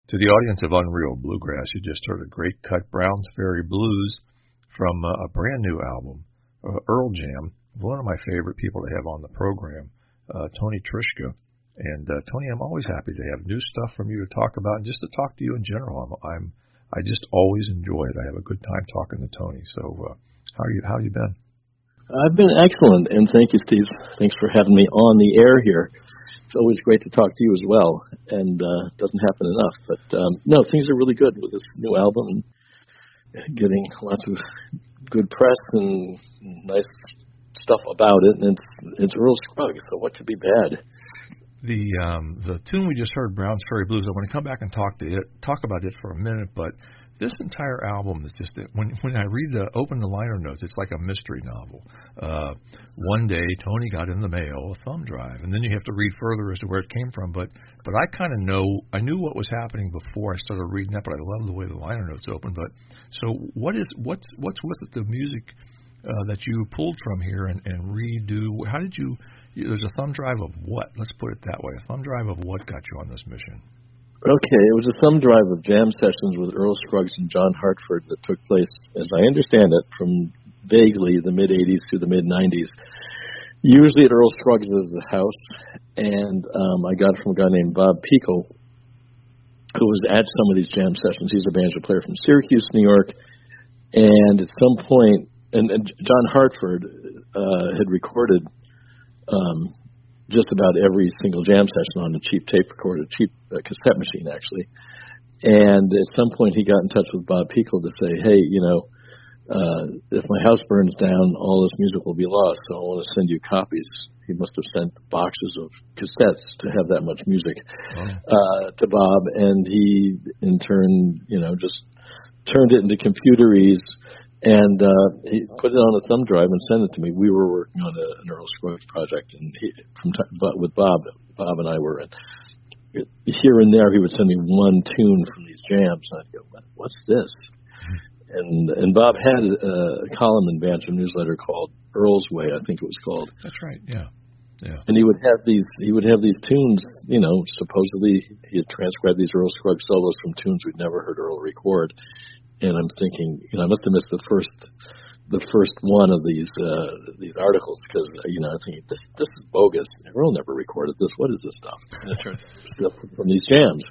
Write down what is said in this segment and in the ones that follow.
To the audience of Unreal Bluegrass, you just heard a great cut, Browns Ferry Blues, from a brand new album, Earl Jam, one of my favorite people to have on the program, Tony Trischka. And Tony, I'm always happy to have new stuff from you to talk about, and just to talk to you in general. I just always enjoy it. I have a good time talking to Tony. So, how you been? I've been excellent, and thank you, Steve. Thanks for having me on the air here. It's always great to talk to you as well, and it doesn't happen enough. But no, things are really good with this new album and getting lots of good press and nice stuff about it. And it's Earl Scruggs, so what could be bad? The tune we just heard, Browns Ferry Blues, I want to come back and talk about it for a minute, but this entire album is just, when I open the liner notes, it's like a mystery novel. One day, Tony got in the mail a thumb drive, and then you have to read further as to where it came from. But I kind of I knew what was happening before I started reading that, but I love the way the liner notes open. But so what's with the music that you pulled from here and redo? How did you? There's a thumb drive of what? Let's put it that way. A thumb drive of what got you on this mission? Okay, it was a thumb drive of jam sessions with Earl Scruggs and John Hartford that took place, as I understand it, from vaguely the mid-'80s to the mid-'90s, usually at Earl Scruggs' house, and I got it from a guy named Bob Pico, who was at some of these jam sessions. He's a banjo player from Syracuse, New York, and at some point, and John Hartford had recorded just about every single jam session on a cheap tape recorder, cheap cassette machine, actually. And at some point, he got in touch with Bob Pico to say, hey, if my house burns down, all this music will be lost, so I want to send you copies. He must have sent boxes of cassettes to have that much music to Bob, and he, in turn, just turned it into computerese. And he put it on a thumb drive and sent it to me. We were working on an Earl Scruggs project, and with Bob and I were. And here and there, he would send me one tune from these jams, and I'd go, "What's this?" And Bob had a column in Banjo Newsletter called Earl's Way, I think it was called. That's right. Yeah. And he would have these tunes. Supposedly he had transcribed these Earl Scruggs solos from tunes we'd never heard Earl record. And I'm thinking, I must have missed the first one of these articles because I'm thinking this is bogus. Earl never recorded this. What is this stuff? And it turned out stuff from these jams.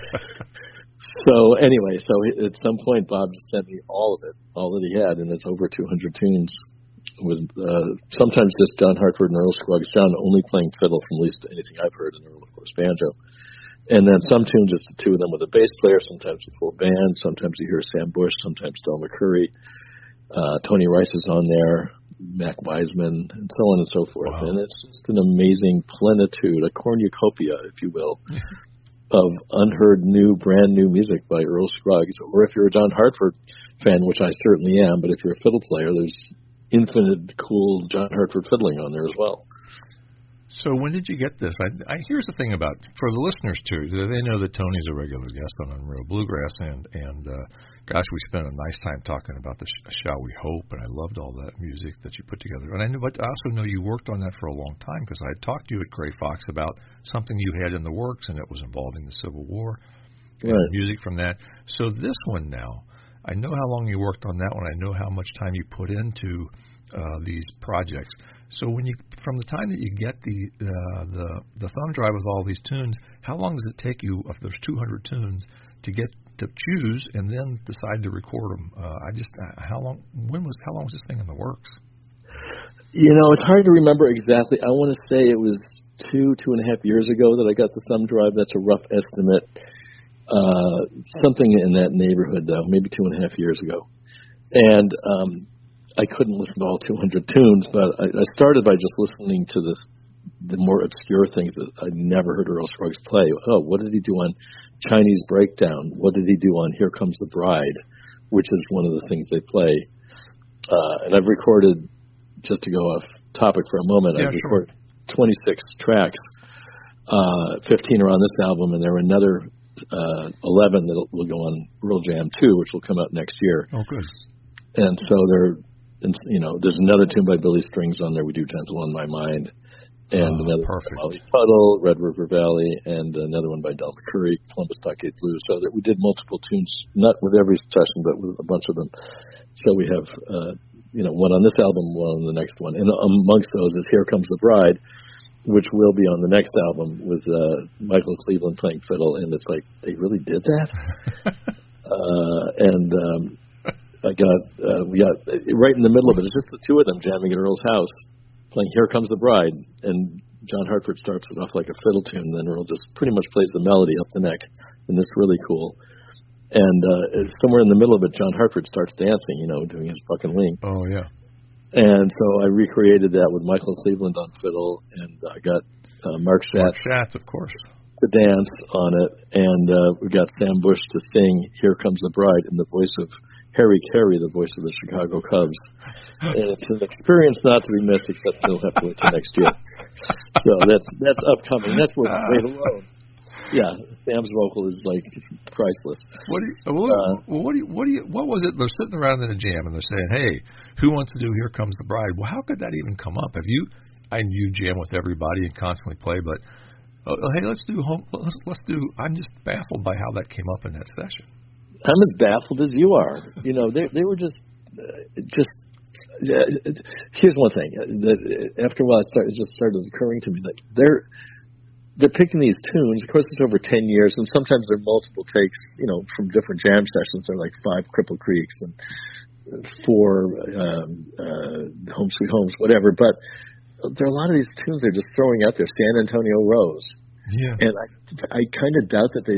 So anyway, at some point Bob just sent me all of it, all that he had, and it's over 200 tunes with sometimes just John Hartford and Earl Scruggs. John only playing fiddle from at least anything I've heard, and Earl of course banjo. And then some tunes, just the two of them with a bass player, sometimes a full band, sometimes you hear Sam Bush, sometimes Del McCoury, Tony Rice is on there, Mac Wiseman, and so on and so forth. Wow. And it's just an amazing plenitude, a cornucopia, if you will, of unheard brand new music by Earl Scruggs. Or if you're a John Hartford fan, which I certainly am, but if you're a fiddle player, there's infinite cool John Hartford fiddling on there as well. So when did you get this? Here's the thing about, for the listeners too, they know that Tony's a regular guest on Unreal Bluegrass, and gosh, we spent a nice time talking about the Shall We Hope, and I loved all that music that you put together. And but I also know you worked on that for a long time because I had talked to you at Gray Fox about something you had in the works, and it was involving the Civil War and music from that. So this one now, I know how long you worked on that one. I know how much time you put into these projects. So from the time that you get the thumb drive with all these tunes, how long does it take you, if there's 200 tunes, to get to choose and then decide to record them? How long was this thing in the works? It's hard to remember exactly. I want to say it was 2.5 years ago that I got the thumb drive. That's a rough estimate. Something in that neighborhood, though, maybe 2.5 years ago. And I couldn't listen to all 200 tunes, but I started by just listening to the more obscure things that I'd never heard Earl Scruggs play. Oh, what did he do on Chinese Breakdown? What did he do on Here Comes the Bride, which is one of the things they play. And I've recorded, just to go off topic for a moment, I've recorded 26 tracks, 15 are on this album, and there are another 11 that will go on Earl Jam 2, which will come out next year. Oh, good. And so there's another tune by Billy Strings on there. We do Gentle on My Mind. and another perfect. one by Molly Puddle, Red River Valley, and another one by Del McCurry, Columbus Stockade Blues. So that we did multiple tunes, not with every session, but with a bunch of them. So we have, one on this album, one on the next one. And amongst those is Here Comes the Bride, which will be on the next album with Michael Cleveland playing fiddle. And it's like, they really did that? We got right in the middle of it. It's just the two of them jamming at Earl's house, playing Here Comes the Bride, and John Hartford starts it off like a fiddle tune, and then Earl just pretty much plays the melody up the neck, and it's really cool. And somewhere in the middle of it, John Hartford starts dancing, doing his fucking wing. Oh, yeah. And so I recreated that with Michael Cleveland on fiddle, and I got Mark Schatz, of course, to dance on it, and we got Sam Bush to sing Here Comes the Bride in the voice of Harry Carey, the voice of the Chicago Cubs. And it's an experience not to be missed, except you'll have to wait till next year. So that's upcoming. That's worth wait alone. Yeah, Sam's vocal is like priceless. What was it? They're sitting around in a jam and they're saying, "Hey, who wants to do Here Comes the Bride?" Well, how could that even come up? I knew jam with everybody and constantly play, but hey, let's do. I'm just baffled by how that came up in that session. I'm as baffled as you are. They were just. Here's one thing that after a while it just started occurring to me that they're picking these tunes. Of course, it's over 10 years, and sometimes they're multiple takes. From different jam sessions. They're like 5 Cripple Creeks and 4 Home Sweet Homes, whatever. But there are a lot of these tunes they're just throwing out there. San Antonio Rose. Yeah. And I kind of doubt that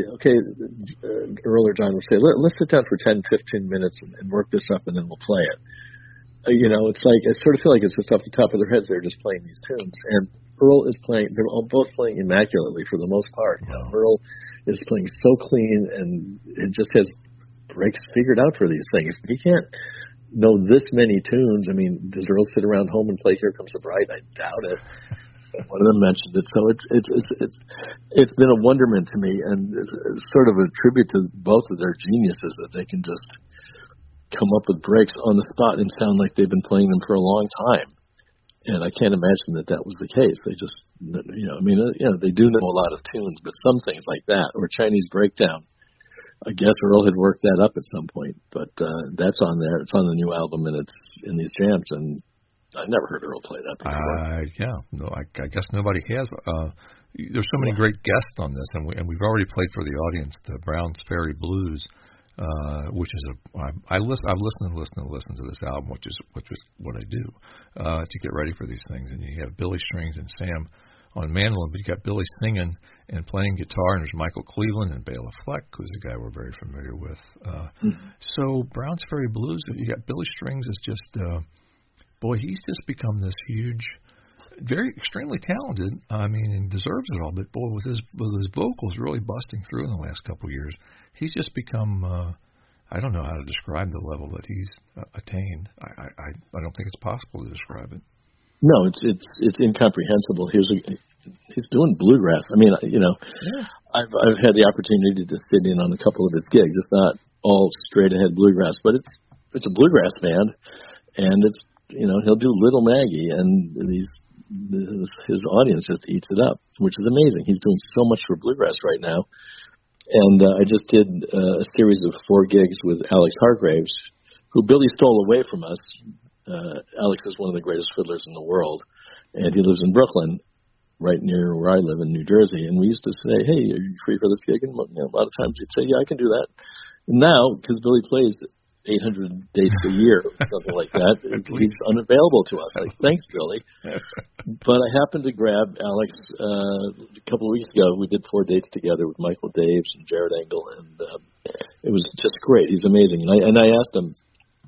Earl or John would say, let's sit down for 10, 15 minutes and work this up, and then we'll play it. It's like, I sort of feel like it's just off the top of their heads. They're just playing these tunes. And Earl is playing, they're both playing immaculately for the most part. Wow. Earl is playing so clean and it just has breaks figured out for these things. He can't know this many tunes. I mean, does Earl sit around home and play Here Comes the Bride? I doubt it. One of them mentioned it, so it's been a wonderment to me, and it's sort of a tribute to both of their geniuses that they can just come up with breaks on the spot and sound like they've been playing them for a long time. And I can't imagine that was the case. They just, they do know a lot of tunes, but some things like that or Chinese Breakdown, I guess Earl had worked that up at some point. But that's on there. It's on the new album, and it's in these jams, and I never heard Earl play that before. I guess nobody has. There's so many great guests on this, and we've already played for the audience the Browns Ferry Blues, which is I've listened to this album, which is what I do to get ready for these things. And you have Billy Strings and Sam on mandolin, but you got Billy singing and playing guitar, and there's Michael Cleveland and Bela Fleck, who's a guy we're very familiar with. So Browns Ferry Blues, you got Billy Strings is just. Boy, he's just become this huge, very extremely talented. I mean, and deserves it all. But boy, with his vocals really busting through in the last couple of years, he's just become. I don't know how to describe the level that he's attained. I don't think it's possible to describe it. No, it's incomprehensible. He's doing bluegrass. I mean, I've had the opportunity to sit in on a couple of his gigs. It's not all straight ahead bluegrass, but it's a bluegrass band, and it's. He'll do Little Maggie, and his audience just eats it up, which is amazing. He's doing so much for bluegrass right now. And I just did a series of 4 gigs with Alex Hargraves, who Billy stole away from us. Alex is one of the greatest fiddlers in the world, and he lives in Brooklyn, right near where I live in New Jersey. And we used to say, "Hey, are you free for this gig?" And a lot of times he'd say, "Yeah, I can do that." And now, because Billy plays 800 dates a year, something like that. He's unavailable to us. Like, thanks, Billy. But I happened to grab Alex a couple of weeks ago. We did 4 dates together with Michael Daves and Jared Engel, and it was just great. He's amazing. And I asked him,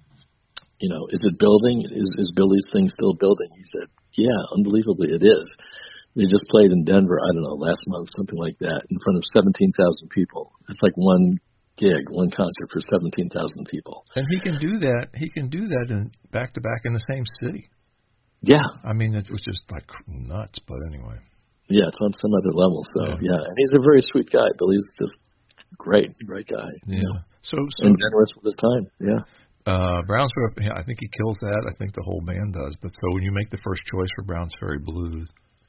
is it building? Is Billy's thing still building? He said, yeah, unbelievably it is. They just played in Denver, I don't know, last month, something like that, in front of 17,000 people. It's like one concert for 17,000 people. And he can do that. He can do that in back to back in the same city. Yeah. I mean, it was just like nuts, but anyway. Yeah, it's on some other level. So yeah, and he's a very sweet guy. Billy's just great guy. Yeah. So and generous with his time. Yeah. Browns Ferry, I think he kills that. I think the whole band does. But so when you make the first choice for Browns Ferry Blues,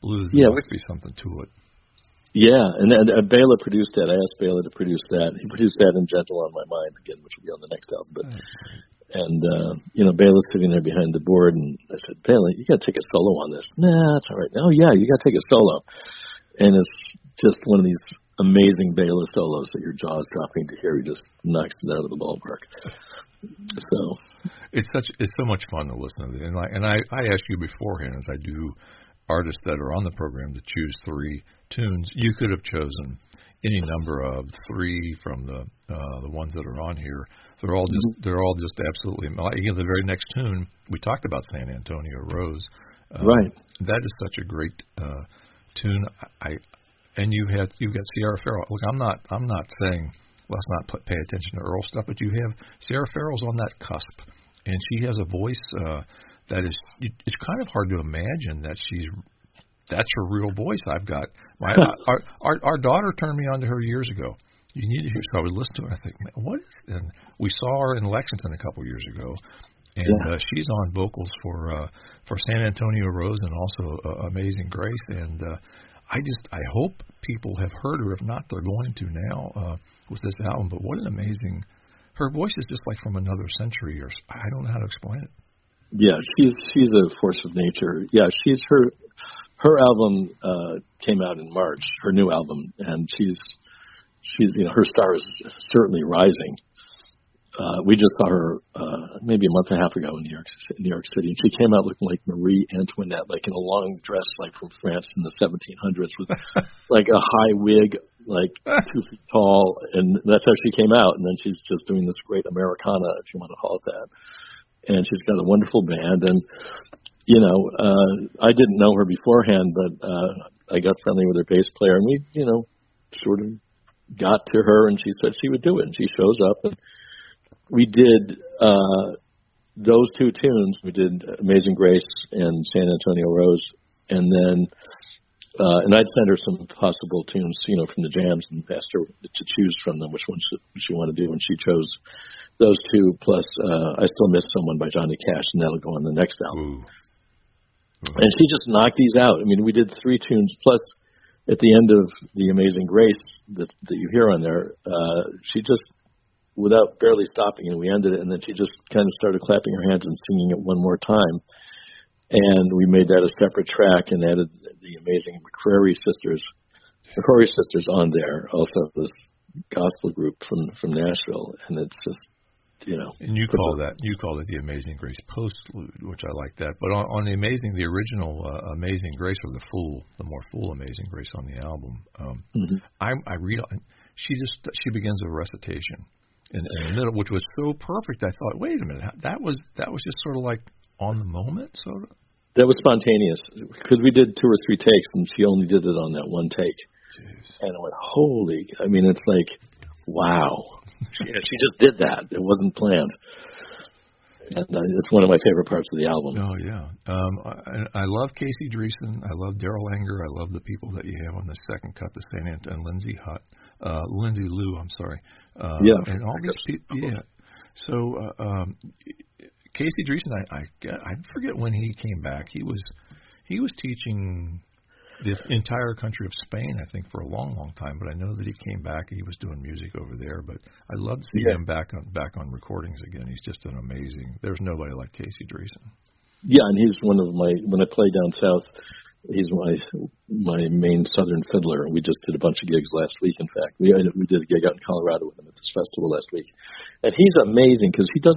blues. There must be something to it. Yeah, and Bela produced that. I asked Bela to produce that. He produced that in Gentle on My Mind, again, which will be on the next album. But, Bela's sitting there behind the board, and I said, Bela, you got to take a solo on this. Nah, it's all right. Oh, yeah, you got to take a solo. And it's just one of these amazing Bela solos that your jaw's dropping to hear. He just knocks it out of the ballpark. So it's so much fun to listen to. And I asked you beforehand, as I do artists that are on the program, to choose 3 tunes. You could have chosen any number of 3 from the ones that are on here. They're all just absolutely. Again, the very next tune we talked about, San Antonio Rose. Right. That is such a great tune. And you've got Sierra Farrell. Look, I'm not saying let's not pay attention to Earl stuff, but you have Sierra Farrell's on that cusp, and she has a voice that is. It's kind of hard to imagine that that's her real voice. I've got our daughter turned me on to her years ago. You need to hear. So I would listen to it. I think, man, what is? And we saw her in Lexington a couple years ago, and she's on vocals for San Antonio Rose and also Amazing Grace. And I hope people have heard her. If not, they're going to now with this album. But what an amazing! Her voice is just like from another century. Or I don't know how to explain it. Yeah, she's a force of nature. Yeah, her album came out in March, her new album, and she's her star is certainly rising. We just saw her maybe a month and a half ago in New York City, and she came out looking like Marie Antoinette, like in a long dress, like from France in the 1700s, with like a high wig, like 2 feet tall, and that's how she came out. And then she's just doing this great Americana, if you want to call it that. And she's got a wonderful band, and I didn't know her beforehand, but I got friendly with her bass player, and we, sort of got to her, and she said she would do it, and she shows up, and we did those 2 tunes. We did Amazing Grace and San Antonio Rose, and then and I'd send her some possible tunes, from the jams, and asked her to choose from them which ones she wanted to do, and she chose those 2, plus I Still Miss Someone by Johnny Cash, and that'll go on the next album. And she just knocked these out. I mean, we did 3 tunes, plus at the end of the Amazing Grace that you hear on there, she just, without barely stopping, we ended it, and then she just kind of started clapping her hands and singing it one more time. And we made that a separate track and added the amazing McCrary Sisters on there, also this gospel group from Nashville, and it's just, And you call it the Amazing Grace postlude, which I like that. But on the original Amazing Grace, or the more full Amazing Grace on the album, I read. She begins a recitation in the middle, which was so perfect. I thought, wait a minute, that was just sort of like on the moment, sort of. That was spontaneous, because we did 2 or 3 takes, and she only did it on that one take. Jeez. And I went, holy! I mean, it's like, wow. She just did that. It wasn't planned. And it's one of my favorite parts of the album. Oh, yeah. I love Casey Dreesen. I love Daryl Anger. I love the people that you have on the second cut, the St. Anton, and Lindsay Lou, I'm sorry. And all these people. Yeah. So Casey Dreesen, I forget when he came back. He was teaching the entire country of Spain, I think, for a long, long time. But I know that he came back. He was doing music over there. But I'd love to see him back on recordings again. He's just an amazing. There's nobody like Casey Dreesen. Yeah, and he's one of my. When I play down south, he's my main southern fiddler. We just did a bunch of gigs last week. In fact, we did a gig out in Colorado with him at this festival last week, and he's amazing because he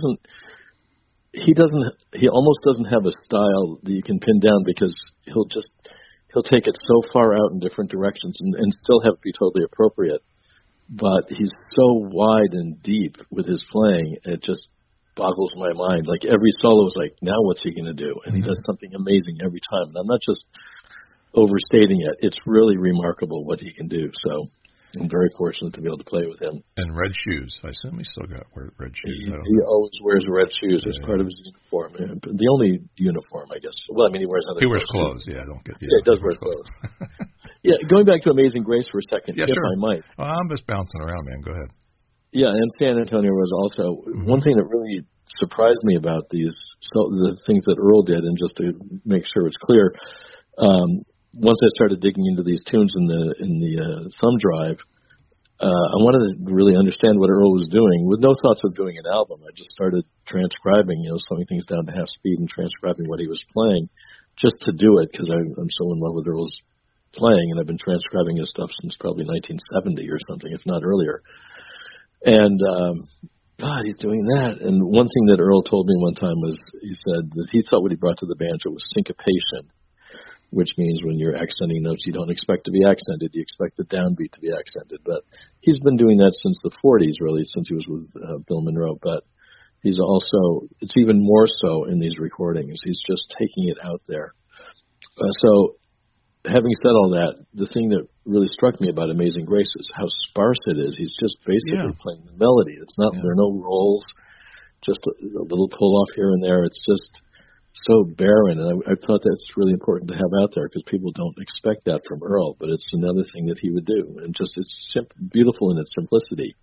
almost doesn't have a style that you can pin down, because he'll take it so far out in different directions and still have it be totally appropriate. But he's so wide and deep with his playing, it just boggles my mind. Like every solo is like, now what's he going to do? And he does something amazing every time. And I'm not just overstating it. It's really remarkable what he can do. So I'm very fortunate to be able to play with him. And red shoes. I assume he still got red shoes. He always wears red shoes as part of his uniform. The only uniform, I guess. Well, I mean, he wears other clothes. Too. Yeah, he does wear clothes. Yeah, going back to Amazing Grace for a second, if sure. I might. Well, I'm just bouncing around, man. Go ahead. Yeah, and San Antonio was also one thing that really surprised me about the things that Earl did, and just to make sure it's clear, once I started digging into these tunes in the thumb drive, I wanted to really understand what Earl was doing with no thoughts of doing an album. I just started transcribing, slowing things down to half speed and transcribing what he was playing just to do it because I'm so in love with Earl's playing, and I've been transcribing his stuff since probably 1970 or something, if not earlier. And God, he's doing that. And one thing that Earl told me one time was he said that he thought what he brought to the banjo was syncopation, which means when you're accenting notes you don't expect to be accented, you expect the downbeat to be accented. But he's been doing that since the 40s, really, since he was with Bill Monroe. But he's also, it's even more so in these recordings. He's just taking it out there. So having said all that, the thing that really struck me about Amazing Grace is how sparse it is. He's just basically playing the melody. It's not, there are no rolls, just a little pull off here and there. It's just so barren, and I thought that's really important to have out there because people don't expect that from Earl, but it's another thing that he would do, and just it's beautiful in its simplicity.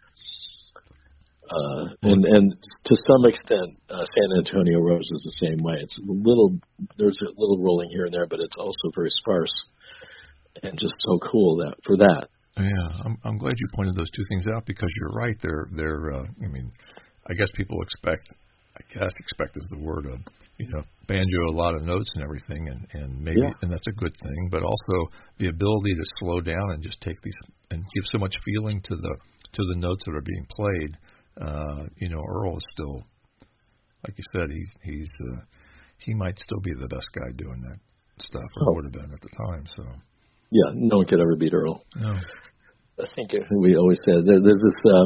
And to some extent, San Antonio Rose is the same way. It's there's a little rolling here and there, but it's also very sparse and just so cool for that. Yeah, I'm glad you pointed those two things out because you're right. They're I mean, I guess people expect is the word of, banjo, a lot of notes and everything, and maybe, and that's a good thing, but also the ability to slow down and just take these and give so much feeling to the notes that are being played. Earl is still, like you said, he might still be the best guy doing that stuff, or would have been at the time. So yeah, no one could ever beat Earl. No. I think we always say there's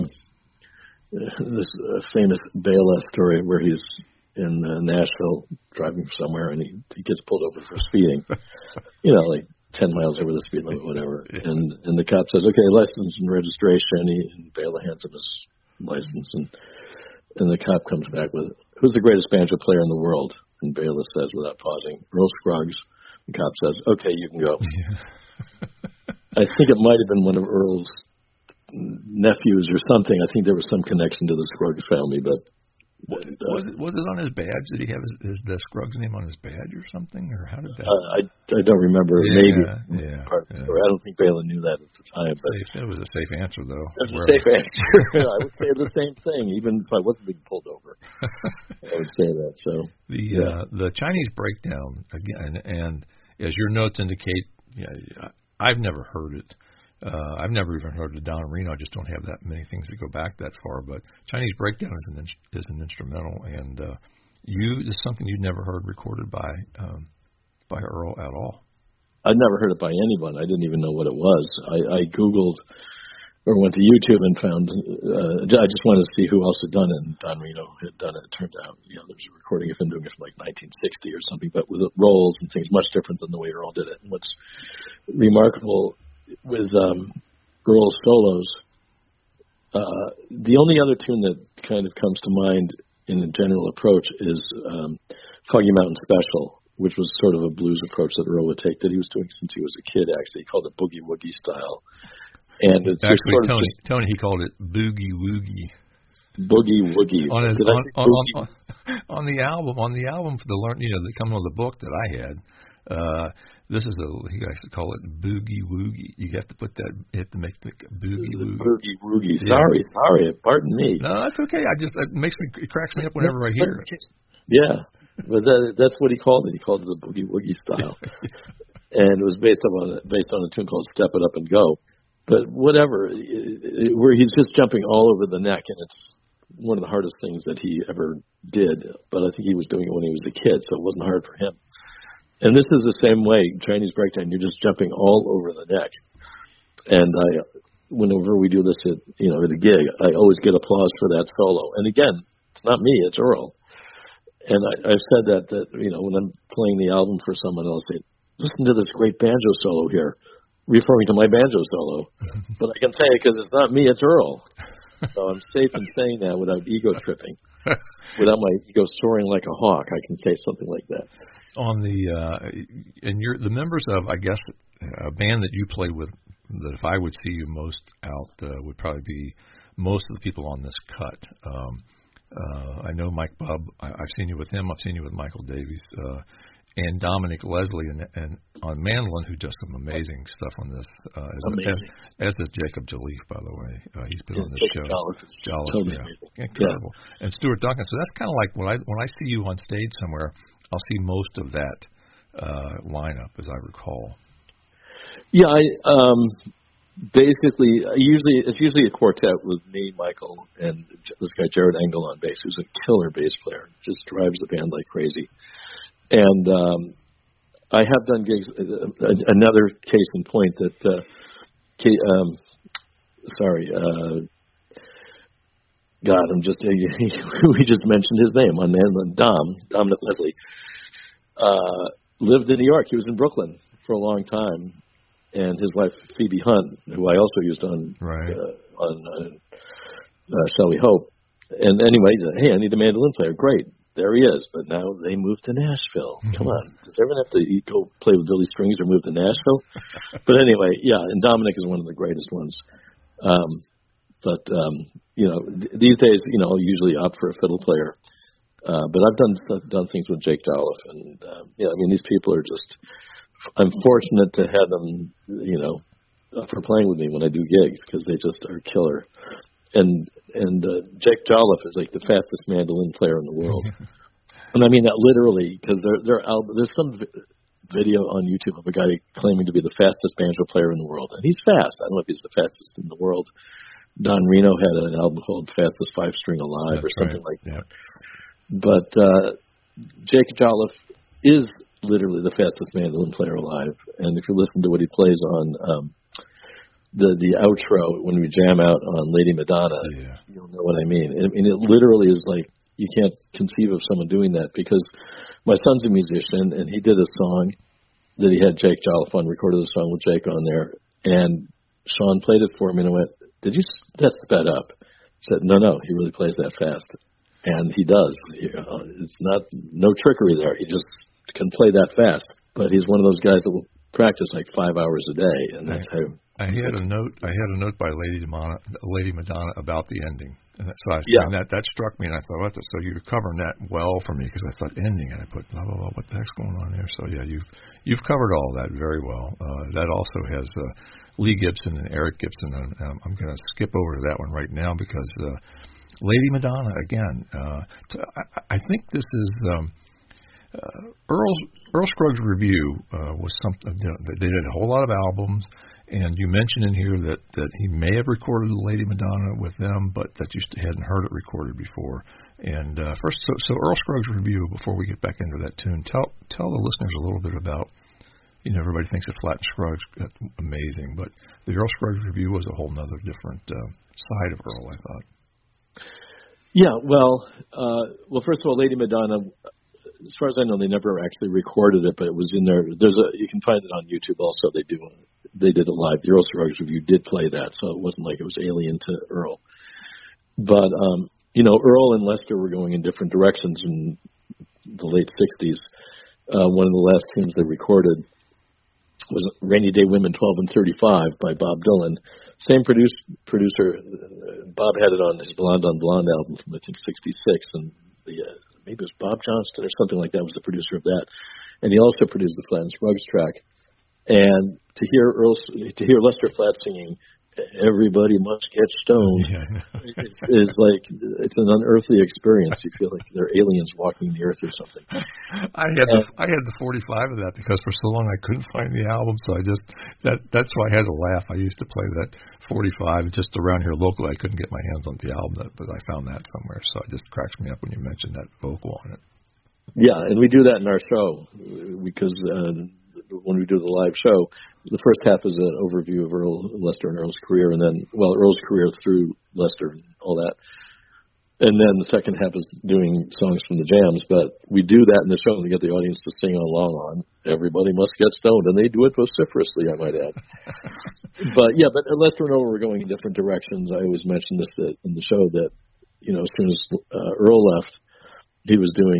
this famous Bela story where he's in Nashville driving somewhere and he gets pulled over for speeding, like 10 miles over the speed limit, whatever. And the cop says, okay, license and registration. And Bela hands him his license, and the cop comes back with, who's the greatest banjo player in the world? And Bela says, without pausing, Earl Scruggs. The cop says, okay, you can go. I think it might have been one of Earl's nephews or something. I think there was some connection to the Scruggs family, but was it on his badge? Did he have the Scruggs name on his badge or something, or how did that? I don't remember. Maybe. Yeah. I don't think Bela knew that at the time. It was a safe answer, though. It was a safe answer. I would say the same thing, even if I wasn't being pulled over. I would say that. So the Chinese breakdown again, and as your notes indicate, I've never heard it. I've never even heard of Don Reno. I just don't have that many things that go back that far. But Chinese Breakdown is an instrumental, and this is something you'd never heard recorded by Earl at all. I'd never heard it by anyone. I didn't even know what it was. I Googled or went to YouTube and found. I just wanted to see who else had done it. And Don Reno had done it. It turned out, there was a recording of him doing it from like 1960 or something, but with rolls and things much different than the way Earl did it. And what's remarkable with Earl's solos, the only other tune that kind of comes to mind in a general approach is Foggy Mountain Special, which was sort of a blues approach that Earl would take that he was doing since he was a kid, actually. He called it Boogie Woogie style. And it's actually, Tony, he called it Boogie Woogie. Boogie Woogie. On the album for the coming of the book that I had, this is he guys call it Boogie Woogie. You have to put that, you have to make the Boogie Woogie. Boogie Woogie. Sorry, pardon me. No, that's okay. It cracks me up whenever I hear it. Yeah, but that's what he called it. He called it the Boogie Woogie style, and it was based on a tune called Step It Up and Go. But whatever, where he's just jumping all over the neck, and it's one of the hardest things that he ever did. But I think he was doing it when he was a kid, so it wasn't hard for him. And this is the same way, Chinese Breakdown, you're just jumping all over the neck. And whenever we do this at a gig, I always get applause for that solo. And again, it's not me, it's Earl. And I've said that when I'm playing the album for someone, I'll say, listen to this great banjo solo here, referring to my banjo solo. But I can say it because it's not me, it's Earl. So I'm safe in saying that without ego tripping. Without my ego soaring like a hawk, I can say something like that. On the members of, I guess, a band that you played with, that if I would see you most out would probably be most of the people on this cut. I know Mike Bubb. I've seen you with him. I've seen you with Michael Davies. and Dominic Leslie and on mandolin, who does some amazing stuff on this. As is Jacob Joliffe, by the way. He's been on this show. Jolliffe, totally incredible. Yeah. And Stuart Duncan. So that's kind of like when I see you on stage somewhere, I'll see most of that lineup, as I recall. Yeah, basically, it's usually a quartet with me, Michael, and this guy Jared Engel on bass, who's a killer bass player, just drives the band like crazy. And I have done gigs. Another case in point that, we just mentioned his name on mandolin. Dominic Leslie lived in New York. He was in Brooklyn for a long time. And his wife, Phoebe Hunt, who I also used on Shall We Hope. And anyway, he said, hey, I need a mandolin player. Great. There he is. But now they moved to Nashville. Come on. Does everyone have to go play with Billy Strings or move to Nashville? But anyway, yeah, and Dominic is one of the greatest ones. These days, usually opt for a fiddle player. But I've done things with Jake Jolliffe. And, these people are just... I'm fortunate to have them, for playing with me when I do gigs because they just are killer. And Jake Jolliffe is like the fastest mandolin player in the world. And I mean that literally because there's some video on YouTube of a guy claiming to be the fastest banjo player in the world. And he's fast. I don't know if he's the fastest in the world. Don Reno had an album called Fastest 5-String Alive or something like that. But Jake Jolliffe is literally the fastest mandolin player alive. And if you listen to what he plays on the outro when we jam out on Lady Madonna, you'll know what I mean. I mean, it literally is like you can't conceive of someone doing that because my son's a musician and he did a song that he had Jake Jolliffe on, recorded a song with Jake on there, and Sean played it for me and I went, that's sped up. I said, no, he really plays that fast. And he does. It's no trickery there. He just can play that fast, but he's one of those guys that will practice like 5 hours a day, and that's how. I had a note by Lady Madonna about the ending, and that struck me, and I thought, so you're covering that well for me because I thought ending, and I put blah blah blah, what the heck's going on there? So yeah, you've covered all that very well. That also has Lee Gibson and Eric Gibson, and I'm going to skip over to that one right now because Lady Madonna again. I think this is. Earl Scruggs Review was something. They did a whole lot of albums, and you mentioned in here that he may have recorded Lady Madonna with them, but that you hadn't heard it recorded before. And first, so Earl Scruggs Review. Before we get back into that tune, tell the listeners a little bit about. Everybody thinks of Flat and Scruggs, that's amazing, but the Earl Scruggs Review was a whole nother different side of Earl, I thought. Yeah, well, first of all, Lady Madonna. As far as I know, they never actually recorded it, but it was in there. You can find it on YouTube. Also, they did a live. The Earl Scruggs Review did play that, so it wasn't like it was alien to Earl. But Earl and Lester were going in different directions in the late '60s. One of the last tunes they recorded was "Rainy Day Women 12 and 35" by Bob Dylan. Same producer. Bob had it on his Blonde on Blonde album from I think '66, and maybe it was Bob Johnston or something like that was the producer of that, and he also produced the Flat and Scruggs track. And to hear Lester Flatt singing "Everybody Must Get Stoned" is like it's an unearthly experience. You feel like they're aliens walking the earth or something. I had the 45 of that because for so long I couldn't find the album, so that's why I had to laugh. I used to play that 45 just around here locally. I couldn't get my hands on the album, but I found that somewhere. So it just cracks me up when you mention that vocal on it. Yeah, and we do that in our show because when we do the live show, the first half is an overview of Lester and Earl's career, and then Earl's career through Lester and all that. And then the second half is doing songs from the jams, but we do that in the show and we get the audience to sing along on "Everybody Must Get Stoned," and they do it vociferously, I might add. But Lester and Earl were going in different directions. I always mention this in the show that, as soon as Earl left, he was doing,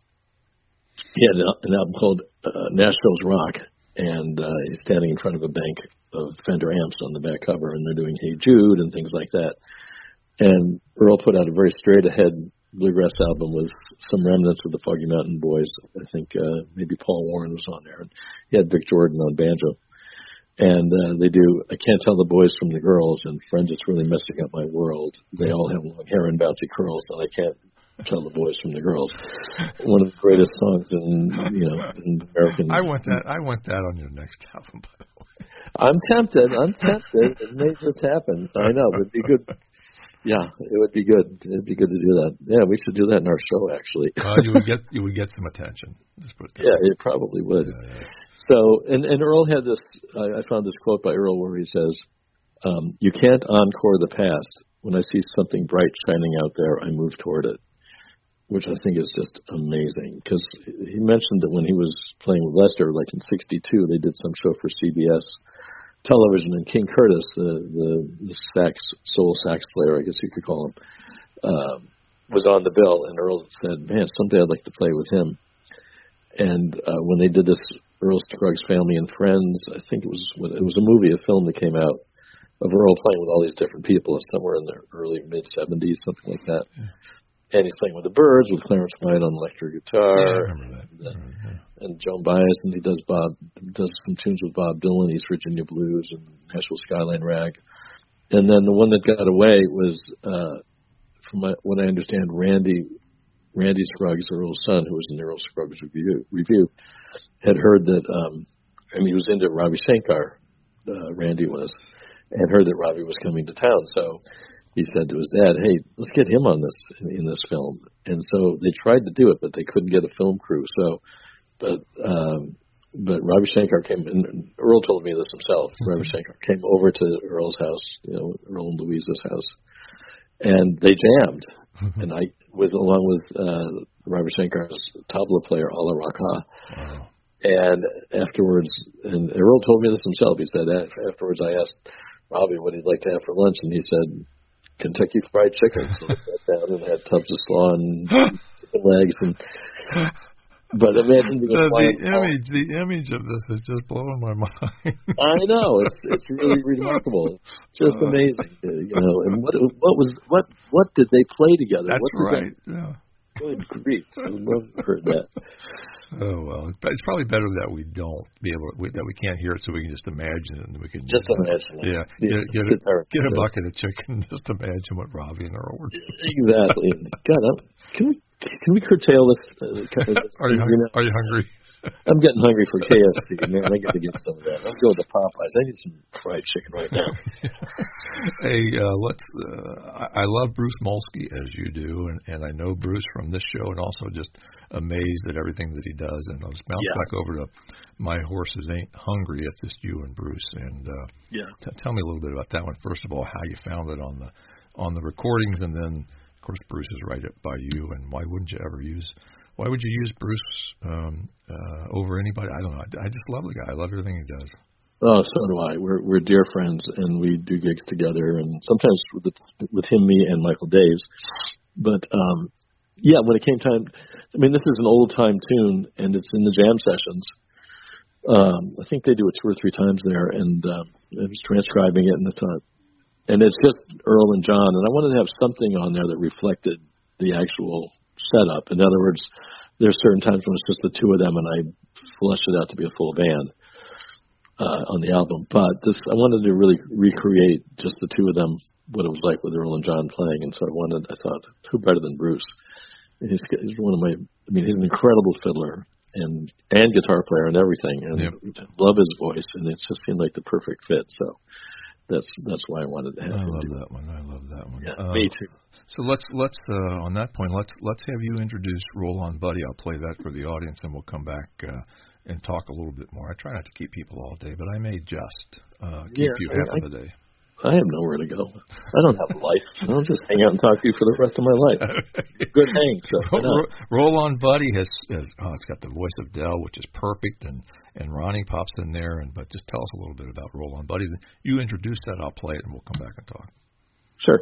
he had an album called Nashville's Rock, and he's standing in front of a bank of Fender amps on the back cover, and they're doing "Hey Jude" and things like that. And Earl put out a very straight-ahead bluegrass album with some remnants of the Foggy Mountain Boys. I think maybe Paul Warren was on there, and he had Vic Jordan on banjo. And they do I Can't Tell the Boys from the Girls and Friends, It's Really Messing Up My World. They all have long hair and bouncy curls, and I can't tell the boys from the girls. One of the greatest songs in American. I want that on your next album, by the way. I'm tempted. It may just happen. I know, but it'd be good. Yeah, it would be good. It'd be good to do that. Yeah, we should do that in our show, actually. You would get some attention. Let's put it that way. It probably would. Yeah. So, and Earl had this, I found this quote by Earl where he says, you can't encore the past. When I see something bright shining out there, I move toward it, which I think is just amazing. Because he mentioned that when he was playing with Lester, like in '62, they did some show for CBS television, and King Curtis, the soul sax player, I guess you could call him, was on the bill, and Earl said, man, someday I'd like to play with him. And when they did this Earl Scruggs Family and Friends, I think it was a movie, a film that came out of Earl playing with all these different people somewhere in the early mid-'70s, something like that. Yeah. And he's playing with the Byrds with Clarence White on electric guitar. Yeah, I remember that. And Joan Baez, and he does some tunes with Bob Dylan, East Virginia Blues and Nashville Skyline Rag. And then the one that got away was, from what I understand, Randy Scruggs, Earl's son, who was in the Earl Scruggs review, had heard that, he was into Ravi Shankar, Randy was, and heard that Ravi was coming to town. So he said to his dad, hey, let's get him on this, in this film. And so they tried to do it, but they couldn't get a film crew. So, but Ravi Shankar came, and Earl told me this himself. Ravi Shankar came over to Earl's house, Earl and Louisa's house, and they jammed. And along with Ravi Shankar's tabla player, Ala Rakha. Wow. And afterwards, and Earl told me this himself, he said, afterwards I asked Ravi what he'd like to have for lunch, and he said, Kentucky Fried Chicken. So I sat down and had tubs of slaw and chicken legs. But imagine being the image of this is just blowing my mind. I know, it's really remarkable, just amazing, And what did they play together? That's right. Yeah. Good grief! I love to heard that. Oh well, it's probably better that we don't that we can't hear it, so we can just imagine it, and we can just imagine. Yeah, get a bucket of chicken, just imagine what Ravi and Earl were doing. Exactly. God, can we curtail this? Are you hungry? I'm getting hungry for KFC, man. I got to get some of that. I'm going to Popeyes. I need some fried chicken right now. Hey, I love Bruce Molsky, as you do, and I know Bruce from this show, and also just amazed at everything that he does. And I'll just bounce back over to My Horses Ain't Hungry. It's just you and Bruce. And tell me a little bit about that one. First of all, how you found it on the recordings, and then, of course, Bruce is right up by you. And why would you use Bruce over anybody? I don't know. I just love the guy. I love everything he does. Oh, so do I. We're dear friends, and we do gigs together, and sometimes with him, me, and Michael Daves. But when it came time, this is an old time tune, and it's in the jam sessions. I think they do it 2 or 3 times there, and I was transcribing it, and I thought, and it's just Earl and John, and I wanted to have something on there that reflected the actual setup. In other words, there's certain times when it's just the 2 of them, and I flesh it out to be a full band on the album. But I wanted to really recreate just the 2 of them, what it was like with Earl and John playing. And so I thought, who better than Bruce? And he's one of he's an incredible fiddler and guitar player and everything, and love his voice, and it just seemed like the perfect fit. So that's why I wanted to have him. I love that one. Yeah, me too. So let's on that point, let's have you introduce Roll On Buddy. I'll play that for the audience, and we'll come back and talk a little bit more. I try not to keep people all day, but I may just keep you half of the day. I have nowhere to go. I don't have a life. I'll just hang out and talk to you for the rest of my life. Good hang. So Roll On Buddy has it's got the voice of Del, which is perfect, and Ronnie pops in there. But just tell us a little bit about Roll On Buddy. You introduce that, I'll play it, and we'll come back and talk. Sure.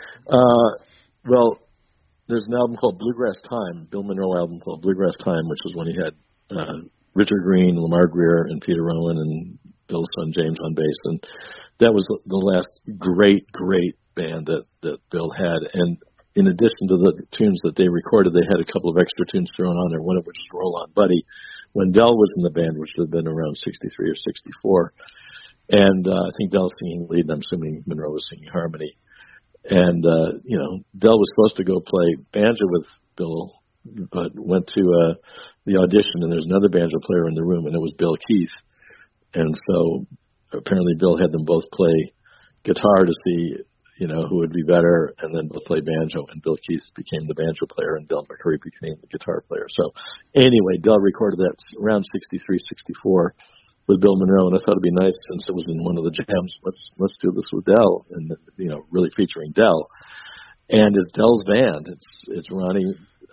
Well, there's an album called Bluegrass Time, Bill Monroe album called Bluegrass Time, which was when he had Richard Green, Lamar Greer, and Peter Rowan, and Bill's son James on bass. And that was the last great band that Bill had. And in addition to the tunes that they recorded, they had a couple of extra tunes thrown on there, one of which was Roll On Buddy, when Del was in the band, which would have been around 63 or 64. And I think Del was singing lead, and I'm assuming Monroe was singing harmony. And, Del was supposed to go play banjo with Bill, but went to the audition, and there's another banjo player in the room, and it was Bill Keith. And so apparently Bill had them both play guitar to see, who would be better, and then both play banjo, and Bill Keith became the banjo player, and Del McCoury became the guitar player. So anyway, Del recorded that around 63, 64 with Bill Monroe, and I thought it'd be nice, since it was in one of the jams, let's do this with Del, and really featuring Del. And it's Del's band. It's Ronnie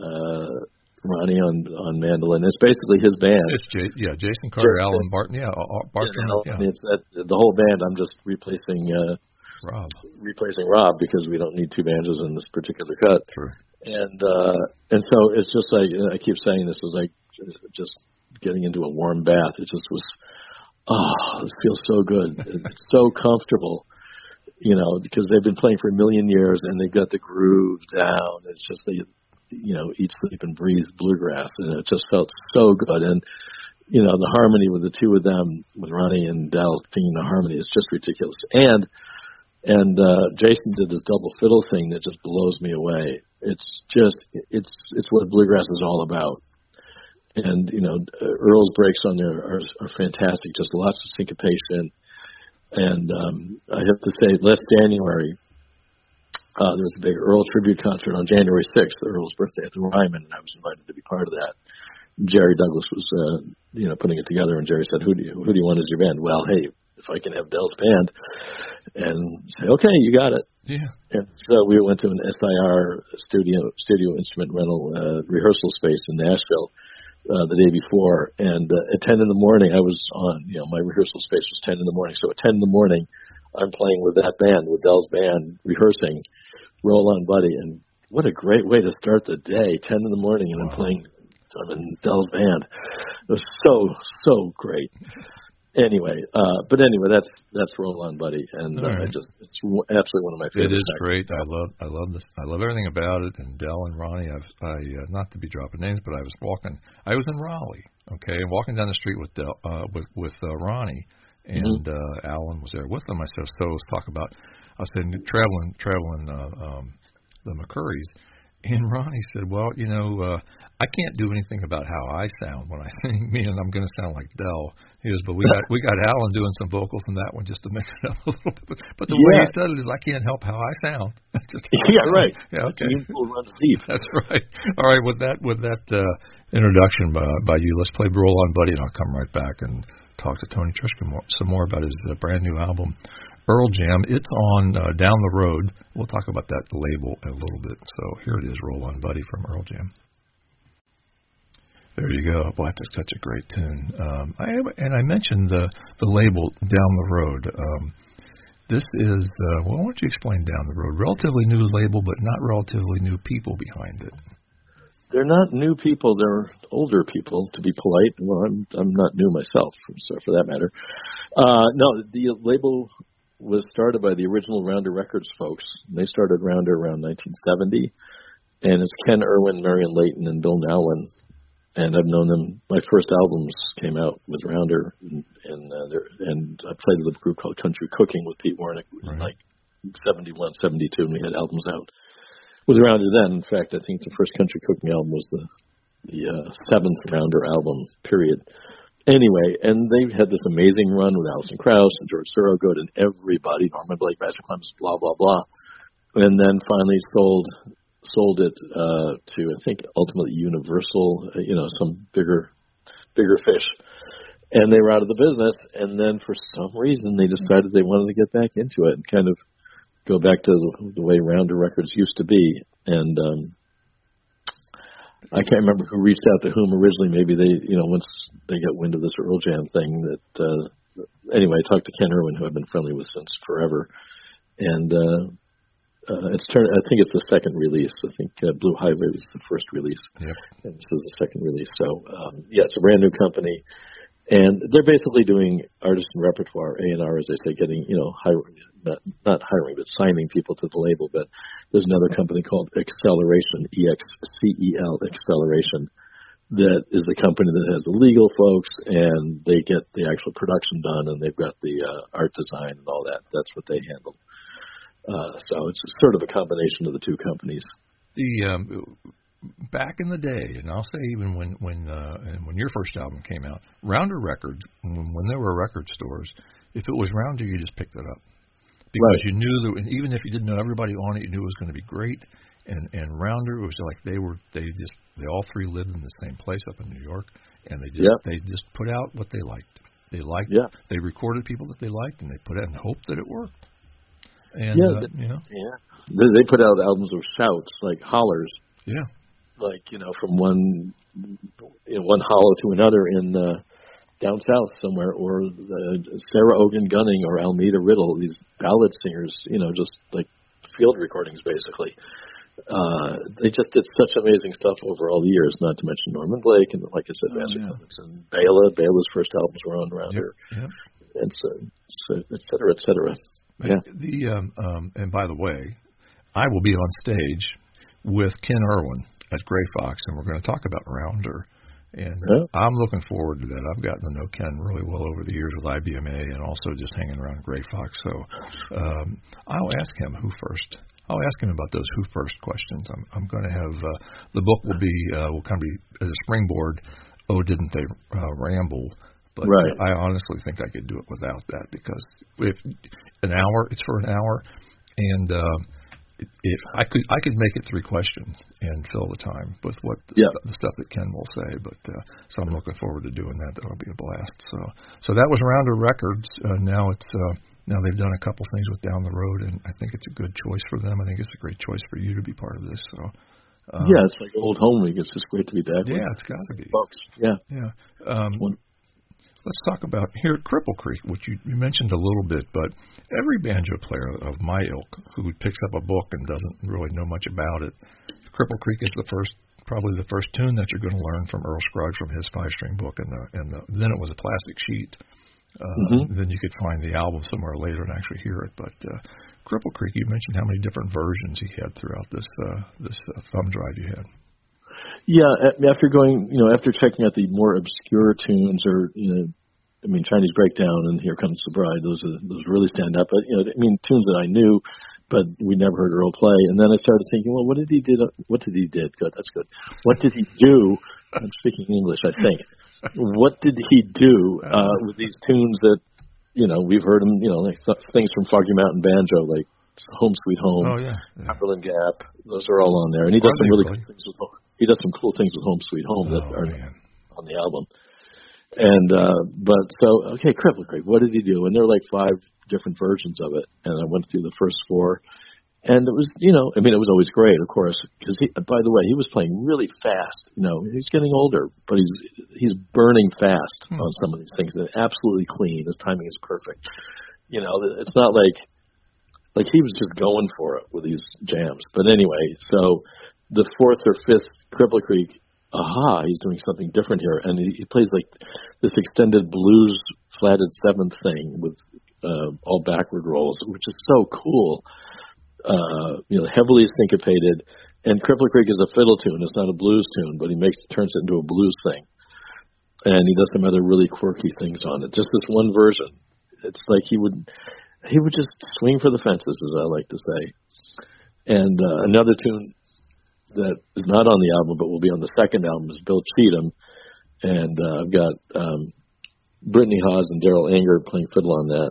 on mandolin. It's basically his band. It's Jason Carter, Alan Barton, Barton. It's the whole band. I'm just replacing Rob because we don't need two banjos in this particular cut. True. And so it's just like, I keep saying this, is like just getting into a warm bath. It just was, this feels so good. It's so comfortable, because they've been playing for a million years, and they've got the groove down. It's just they eat, sleep, and breathe bluegrass, and it just felt so good. And the harmony with the two of them, with Ronnie and Del singing the harmony, is just ridiculous. And Jason did this double fiddle thing that just blows me away. It's what bluegrass is all about. And Earl's breaks on there are fantastic, just lots of syncopation. And I have to say, last January, there was a big Earl tribute concert on January 6th, Earl's birthday at the Ryman, and I was invited to be part of that. Jerry Douglas was, putting it together, and Jerry said, "Who do you want as your band?" Well, hey, if I can have Del's band, and say, "Okay, you got it." Yeah. And so we went to an SIR studio instrument rental rehearsal space in Nashville the day before, and at 10 in the morning, I was on. My rehearsal space was 10 in the morning, so at 10 in the morning, I'm playing with that band, with Del's band, rehearsing Roll On Buddy, and what a great way to start the day, 10 in the morning, and I'm playing in Del's band. It was so great. Anyway, that's Roll On Buddy, and right. It's absolutely one of my favorites. It is great. I love this. I love everything about it. And Del and Ronnie, I not to be dropping names, but I was in Raleigh, okay, walking down the street with Del, with Ronnie, and Alan was there with them. I said, "So let's talk about." I said, traveling the McCoury's. And Ronnie said, "Well, I can't do anything about how I sound when I sing, meaning I'm going to sound like Del." He goes, "But we got Alan doing some vocals in that one just to mix it up a little bit." But the way he said it is, "I can't help how I sound." Right. Yeah, okay. Runs deep. That's right. All right, with that introduction by you, let's play Roll On Buddy, and I'll come right back and talk to Tony Trischka some more about his brand new album, Earl Jam. It's on Down the Road. We'll talk about that label in a little bit. So here it is, Roll On Buddy from Earl Jam. There you go. Boy, that's such a great tune. I mentioned the label Down the Road. This is, why don't you explain Down the Road? Relatively new label, but not relatively new people behind it. They're not new people. They're older people, to be polite. Well, I'm not new myself, so for that matter. No, the label was started by the original Rounder Records folks. They started Rounder around 1970, and it's Ken Irwin, Marion Layton, and Bill Nowlin. And I've known them. My first albums came out with Rounder, and I played with a group called Country Cooking with Pete Warnick in like 71, 72, and we had albums out with Rounder then. In fact, I think the first Country Cooking album was the seventh Rounder album, period. Anyway, and they had this amazing run with Alison Krauss and George Thorogood and everybody, Norman Blake, Master Clemens, blah, blah, blah. And then finally sold it to, I think, ultimately Universal, some bigger fish. And they were out of the business. And then for some reason, they decided they wanted to get back into it and kind of go back to the way Rounder Records used to be. And I can't remember who reached out to whom originally. Maybe they, once they got wind of this Earl Jam thing that, anyway, I talked to Ken Irwin, who I've been friendly with since forever. And, I think it's the second release. I think Blue Highway was the first release. Yep. And this is the second release. So, it's a brand new company. And they're basically doing artist and repertoire, A&R, as they say, getting, not hiring, but signing people to the label. But there's another company called Acceleration, EXCEL, Acceleration, that is the company that has the legal folks, and they get the actual production done, and they've got the art design and all that. That's what they handle. So it's sort of a combination of the two companies. Back in the day, and I'll say even when your first album came out, Rounder Records, when there were record stores, if it was Rounder, you just picked it up because you knew that, and even if you didn't know everybody on it, you knew it was going to be great. And Rounder, it was like they all three lived in the same place up in New York, and they just put out what they liked. They recorded people that they liked, and they put it and hoped that it worked. And they put out albums of shouts, like hollers. Yeah. Like, from one hollow to another in down south somewhere, or Sarah Ogan Gunning or Almeda Riddle, these ballad singers, just like field recordings basically. They just did such amazing stuff over all the years, not to mention Norman Blake and, like I said, Vassar Clements and Bela. Bela's first albums were on Rounder, and so et cetera, et cetera. And by the way, I will be on stage with Ken Irwin at Gray Fox, and we're going to talk about Rounder. And I'm looking forward to that. I've gotten to know Ken really well over the years with IBMA and also just hanging around Gray Fox. So I'll ask him who first. I'll ask him about those who first questions. I'm going to have the book will kind of be as a springboard. Oh, didn't they ramble? But I honestly think I could do it without that, because if it's for an hour, and if I could make it 3 questions and fill the time with what the stuff that Ken will say. But so I'm looking forward to doing that. That'll be a blast. So that was Rounder Records. Now they've done a couple things with Down the Road, and I think it's a good choice for them. I think it's a great choice for you to be part of this. So it's like old home week. It's just great to be back. Yeah, it's got to be. Folks. Yeah. Let's talk about here at Cripple Creek, which you mentioned a little bit, but every banjo player of my ilk who picks up a book and doesn't really know much about it, Cripple Creek is probably the first tune that you're going to learn from Earl Scruggs from his 5-string book, and then it was a plastic sheet. Then you could find the album somewhere later and actually hear it. But Cripple Creek, you mentioned how many different versions he had throughout this thumb drive you had. Yeah, after checking out the more obscure tunes, or Chinese Breakdown and Here Comes the Bride, those really stand out. But tunes that I knew, but we never heard Earl play. And then I started thinking, well, what did he do? Good, that's good. What did he do? I'm speaking English, I think. What did he do with these tunes that we've heard him? Like things from Foggy Mountain Banjo, like Home Sweet Home, Cumberland Gap. Those are all on there, and he does some really cool things with. He does some cool things with Home Sweet Home that are on the album. And Cripple Creek, what did he do? And there are like 5 different versions of it, and I went through the first 4, and it was, it was always great, of course, because by the way, he was playing really fast. He's getting older, but he's burning fast on some of these things. And absolutely clean. His timing is perfect. It's not like he was just going for it with these jams. But anyway, so the 4th or 5th Cripple Creek, he's doing something different here, and he plays like this extended blues flatted 7th thing with all backward rolls, which is so cool. Heavily syncopated, and Cripple Creek is a fiddle tune. It's not a blues tune, but he turns it into a blues thing, and he does some other really quirky things on it. Just this one version, it's like he would just swing for the fences, as I like to say. And another tune that is not on the album but will be on the second album is Bill Cheatham, and I've got Brittany Haas and Daryl Anger playing fiddle on that,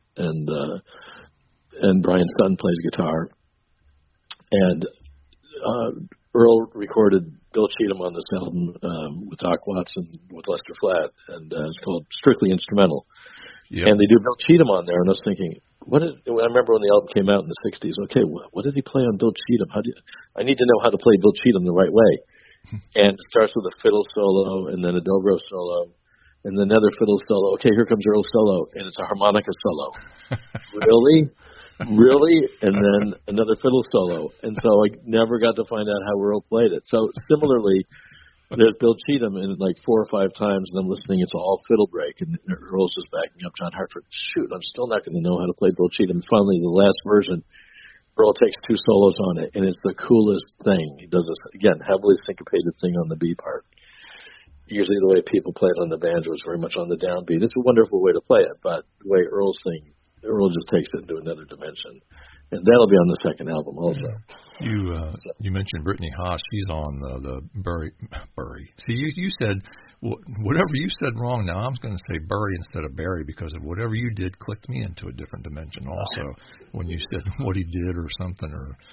and Brian Sutton plays guitar, and Earl recorded Bill Cheatham on this album with Doc Watson with Lester Flatt, and it's called Strictly Instrumental. Yep. And they do Bill Cheatham on there, and I was thinking, I remember when the album came out in the 60s, okay, what did he play on Bill Cheatham? I need to know how to play Bill Cheatham the right way. And it starts with a fiddle solo, and then a dobro solo, and then another fiddle solo. Okay, here comes Earl's solo, and it's a harmonica solo. Really? And then another fiddle solo. And so I never got to find out how Earl played it. So similarly, there's Bill Cheatham, and like 4 or 5 times, and I'm listening. It's all fiddle break, and Earl's just backing up John Hartford. Shoot, I'm still not going to know how to play Bill Cheatham. Finally, the last version, Earl takes 2 solos on it, and it's the coolest thing. He does this, again, heavily syncopated thing on the B part. Usually the way people play it on the banjo is very much on the downbeat. It's a wonderful way to play it, but the way Earl just takes it into another dimension. And that'll be on the second album also. You mentioned Brittany Haas. She's on the Bury. See, you said whatever you said wrong. Now I'm going to say Bury instead of Barry because of whatever you did clicked me into a different dimension. Also, when you said what he did or something,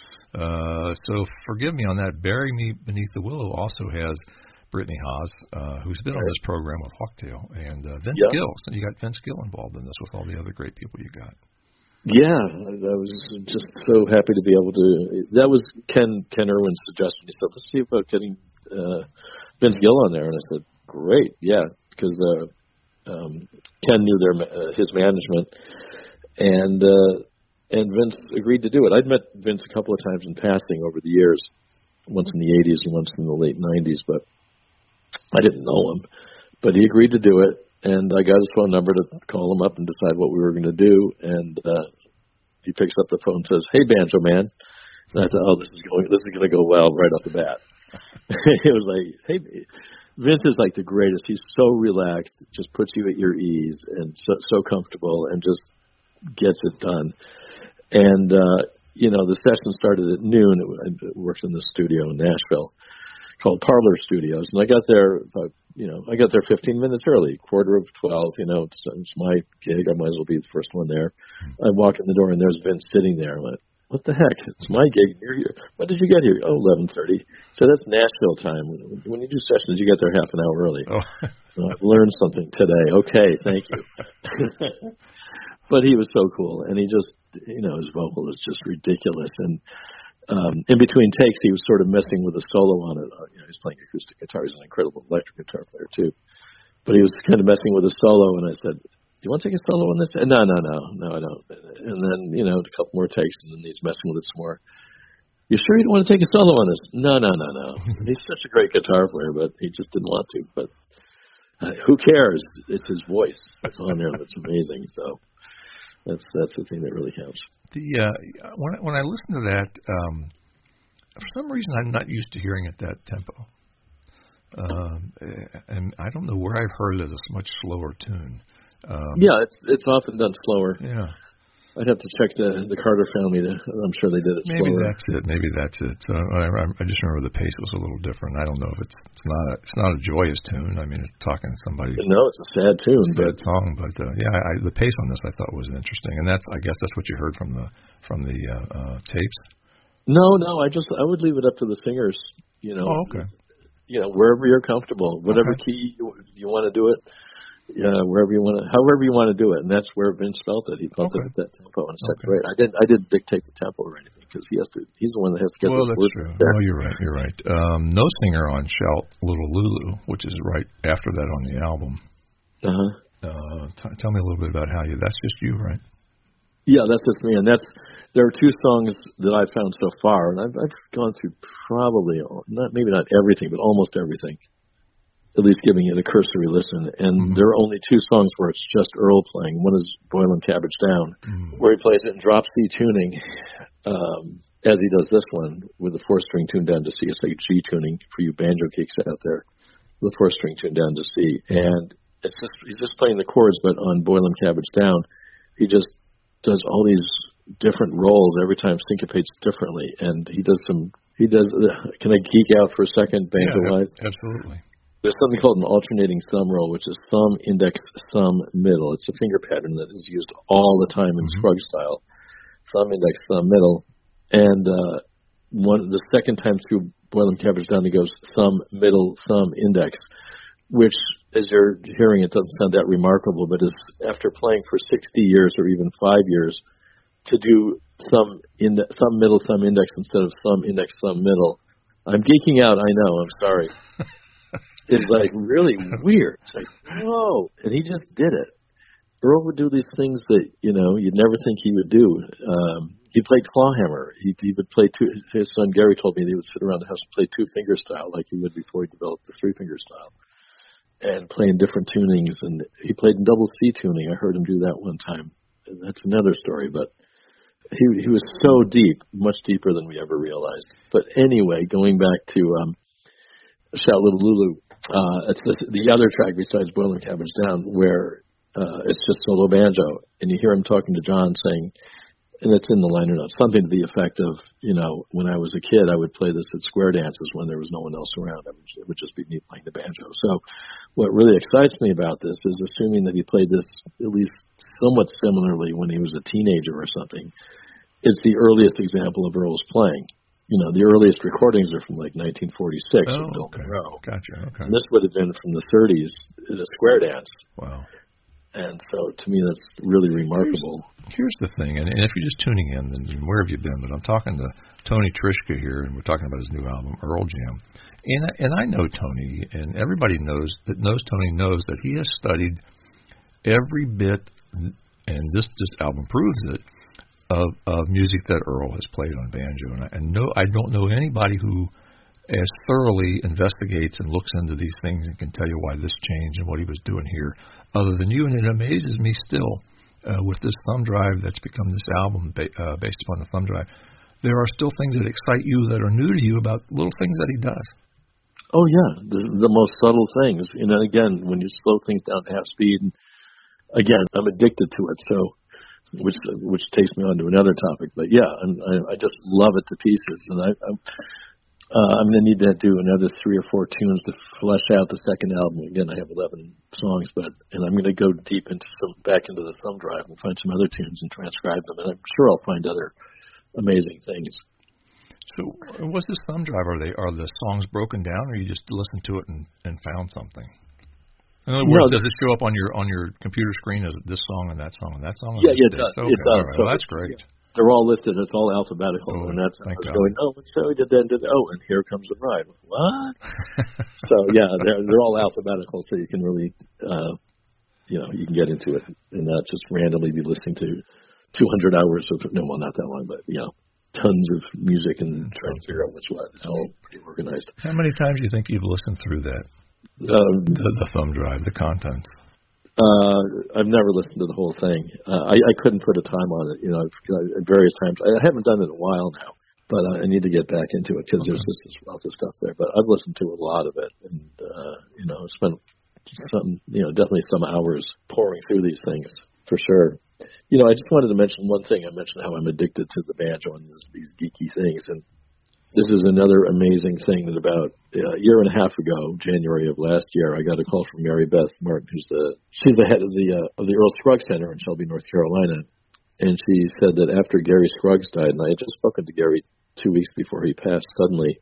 so forgive me on that. Bury Me Beneath the Willow also has Brittany Haas, who's been on this program with Hawktail, and Vince Gill. So you got Vince Gill involved in this with all the other great people you got. Yeah, I was just so happy to be able to. That was Ken Irwin's suggestion. He said, "Let's see about getting Vince Gill on there," and I said, "Great, yeah," because Ken knew his management, and Vince agreed to do it. I'd met Vince a couple of times in passing over the years, once in the '80s and once in the late '90s, but I didn't know him. But he agreed to do it. And I got his phone number to call him up and decide what we were going to do. And he picks up the phone and says, "Hey, Banjo Man." And I thought, this is going to go well right off the bat. It was like, hey, Vince is like the greatest. He's so relaxed, just puts you at your ease, and so comfortable, and just gets it done. And the session started at noon. I worked in the studio in Nashville called Parlor Studios, and I got there about. I got there 15 minutes early, 11:45. It's my gig. I might as well be the first one there. I walk in the door, and there's Vince sitting there. I went, "What the heck? It's my gig. You're here. When did you get here?" "Oh, 11:30. So that's Nashville time. When you do sessions, you get there half an hour early. Oh. So I've learned something today. Okay, thank you. But he was so cool, and he just, his vocal is just ridiculous. And in between takes, he was sort of messing with a solo on it. He's playing acoustic guitar. He's an incredible electric guitar player, too. But he was kind of messing with a solo, and I said, "Do you want to take a solo on this?" And no, I don't. And then, a couple more takes, and then he's messing with it some more. "You sure you don't want to take a solo on this?" No. He's such a great guitar player, but he just didn't want to. But who cares? It's his voice that's on there that's amazing. So that's the thing that really counts. When I listen to that, for some reason I'm not used to hearing it that tempo, and I don't know where I've heard it as a much slower tune. It's often done slower. Yeah, I'd have to check the Carter family. I'm sure they did it slower. Maybe that's it. So I just remember the pace was a little different. I don't know if it's not a joyous tune. I mean, it's talking to somebody. No, it's a sad tune. It's a sad song, but the pace on this I thought was interesting, and I guess that's what you heard from the tapes. No, I would leave it up to the singers. Oh, okay. Wherever you're comfortable, whatever key you want to do it. However you want to do it, and that's where Vince felt it. He felt it at that tempo, and said, "Great." I didn't dictate the tempo or anything because he's the one that has to get the words. Well, that's true. No, you're right. No singer on "Shout Little Lulu," which is right after that on the album. Tell me a little bit about that's just you, right? Yeah, that's just me, and there are 2 songs that I've found so far, and I've gone through probably maybe not everything, but almost everything. At least giving it a cursory listen. And there are only 2 songs where it's just Earl playing. One is Boil 'em Cabbage Down, where he plays it in drop C tuning, as he does this one, with a 4-string tuned down to C. It's like G tuning for you banjo geeks out there, with a 4-string tuned down to C. And he's just playing the chords, but on Boil 'em Cabbage Down, he just does all these different roles every time, syncopates differently. And he does can I geek out for a second, banjo-wise? Yeah, absolutely. There's something called an alternating thumb roll, which is thumb, index, thumb, middle. It's a finger pattern that is used all the time in Scruggs style. Thumb, index, thumb, middle. And the second time through Boil 'em Cabbage Down, he goes thumb, middle, thumb, index, which, as you're hearing, it doesn't sound that remarkable, but is after playing for 60 years or even 5 years, to do thumb, middle, thumb, index instead of thumb, index, thumb, middle. I'm geeking out, I know, I'm sorry. It's like really weird. It's like, whoa. And he just did it. Earl would do these things that, you'd never think he would do. He played clawhammer. He would play his son Gary told me that he would sit around the house and play 2-finger style like he would before he developed the 3-finger style, and playing different tunings. And he played in double C tuning. I heard him do that one time. And that's another story, but he was so deep, much deeper than we ever realized. But anyway, going back to Shout Little Lulu, it's the other track besides Boiling Cabbage Down where it's just solo banjo, and you hear him talking to John saying, and it's in the liner notes, something to the effect of, when I was a kid, I would play this at square dances when there was no one else around. It would just be me playing the banjo. So what really excites me about this is assuming that he played this at least somewhat similarly when he was a teenager or something. It's the earliest example of Earl's playing. The earliest recordings are from like 1946 of Bill Monroe. Gotcha. Okay. And this would have been from the 30s at a square dance. Wow. And so, to me, that's really remarkable. Here's the thing, and if you're just tuning in, then where have you been? But I'm talking to Tony Trischka here, and we're talking about his new album, Earl Jam. And I know Tony, and everybody knows Tony knows that he has studied every bit, and this album proves it, of music that Earl has played on banjo. And I don't know anybody who as thoroughly investigates and looks into these things and can tell you why this changed and what he was doing here, other than you. And it amazes me still, with this thumb drive that's become this album based upon the thumb drive, there are still things that excite you that are new to you about little things that he does. Oh, yeah, the most subtle things. And then again, when you slow things down to half speed, and again, I'm addicted to it, so which takes me on to another topic. But yeah, I just love it to pieces. And I'm going to need to do another 3 or 4 tunes to flesh out the second album. Again, I have 11 songs, and I'm going to go deep back into the thumb drive and find some other tunes and transcribe them. And I'm sure I'll find other amazing things. So, what's this thumb drive? Are the songs broken down, or you just listened to it and found something? In other words, does it show up on your computer screen as this song and that song and that song? Yeah, it does. Okay. It does. Right. Well, that's great. Yeah. They're all listed. It's all alphabetical, and that's I was going. Oh, so we did that. And here comes the bride. What? So yeah, they're all alphabetical, so you can really, you can get into it and not just randomly be listening to 200 hours of not that long, but tons of music and trying to figure out what's what. It's all pretty organized. How many times do you think you've listened through that? The thumb drive, the content. I've never listened to the whole thing. I couldn't put a time on it. At various times. I haven't done it in a while now, but I need to get back into it because there's just this wealth of stuff there. But I've listened to a lot of it, and spent definitely some hours pouring through these things for sure. I just wanted to mention one thing. I mentioned how I'm addicted to the banjo and these geeky things, and this is another amazing thing that about a year and a half ago, January of last year, I got a call from Mary Beth Martin, she's the head of the Earl Scruggs Center in Shelby, North Carolina, and she said that after Gary Scruggs died, and I had just spoken to Gary 2 weeks before he passed suddenly,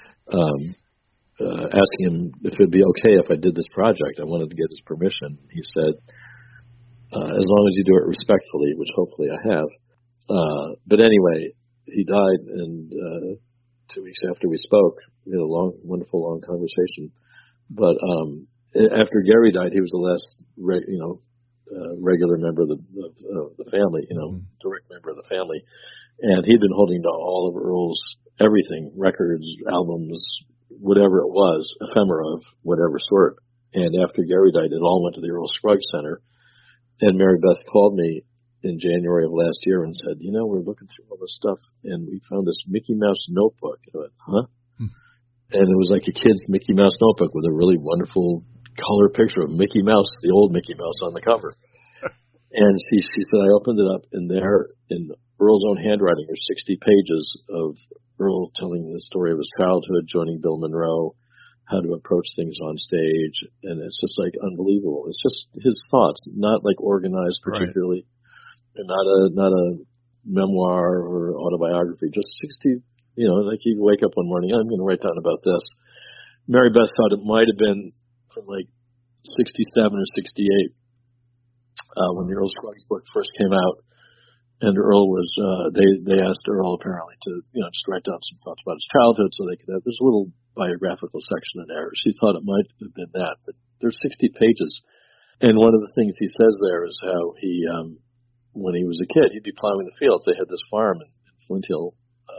asking him if it'd be okay if I did this project. I wanted to get his permission. He said, as long as you do it respectfully, which hopefully I have. But anyway, he died, and 2 weeks after we spoke, we had a wonderful long conversation. But after Gary died, he was the last, regular member of the family, direct member of the family, and he'd been holding to all of Earl's everything, records, albums, whatever it was, ephemera of whatever sort. And after Gary died, it all went to the Earl Scruggs Center. And Mary Beth called me in January of last year and said, we're looking through all this stuff, and we found this Mickey Mouse notebook. And I went, huh? And it was like a kid's Mickey Mouse notebook with a really wonderful color picture of Mickey Mouse, the old Mickey Mouse on the cover. And she said, I opened it up, and there, in Earl's own handwriting, are 60 pages of Earl telling the story of his childhood, joining Bill Monroe, how to approach things on stage, and it's just like unbelievable. It's just his thoughts, not like organized particularly. Right. And not a memoir or autobiography, just 60, like you wake up one morning, I'm going to write down about this. Mary Beth thought it might have been from like 67 or 68 when the Earl Scruggs book first came out. And Earl was, they asked Earl apparently to, just write down some thoughts about his childhood so they could have, there's a little biographical section in there. She thought it might have been that, but there's 60 pages. And one of the things he says there is how he, when he was a kid, he'd be plowing the fields. They had this farm in Flint Hill.